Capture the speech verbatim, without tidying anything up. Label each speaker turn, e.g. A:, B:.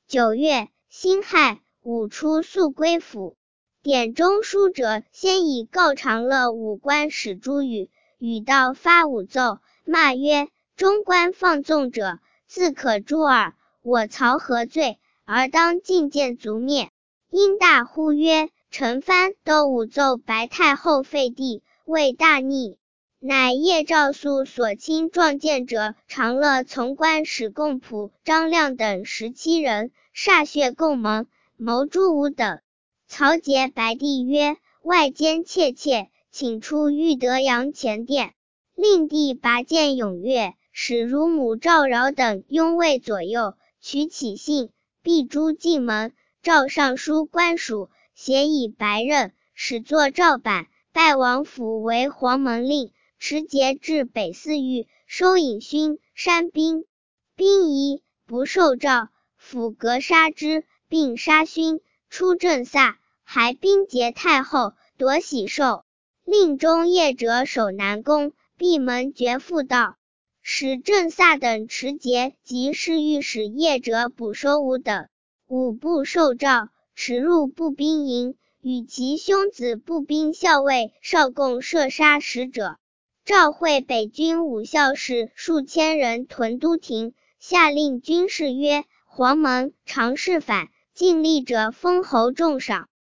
A: 九月，辛亥，武出宿归府。典中书者先以告长乐武官使朱宇，宇道发武奏，骂曰：中官放纵者，自可诛耳。我曹何罪，而当进谏族灭？因大呼曰：臣藩都武奏白太后废帝，为大逆。乃夜诏诉所亲撞谏者长乐从官使贡仆张亮等十七人，歃血共盟，谋诛吾等。曹节白帝曰：外奸窃窃，请出玉德阳前殿。令帝拔剑踊跃，使乳母赵饶等拥卫左右，取起信，闭诸进门。赵尚书官署，携以白刃，始作诏版，拜王府为黄门令。持节至北寺狱，收引勋山兵，兵夷不受诏，府革杀之，并杀勋，出镇萨，还兵劫太后，夺玺绶。令中业者守南宫，闭门绝妇道，使镇萨等持节及侍御史业者捕收吾等。吾不受诏，驰入步兵营，与其兄子步兵校尉少共射杀使者。赵会北军武校士数千人屯都亭，下令军士曰：黄门常侍反，尽力者封侯重赏。